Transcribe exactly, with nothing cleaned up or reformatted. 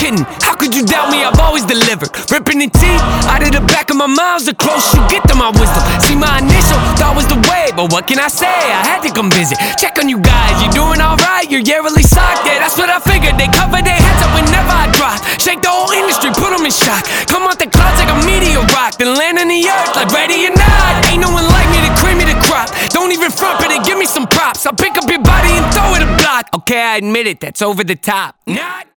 kidding? How could you doubt me? I've always delivered. Ripping the teeth out of the back of my mouth. The closer you get to my wisdom. See, my initial thought was the way, but what can I say? I had to come visit. Check on you guys, you doing alright? You're yearly socked, yeah, that's what I figured. They cover their heads up whenever I drop. Shake the whole industry, put them in shock. Come out the clouds like a meteor rock, then land on the earth like ready or not. Ain't no one like me to cream me the crop. Don't even front, but give me some props. I'll pick up your body and throw it a block. Okay, I admit it, that's over the top. Not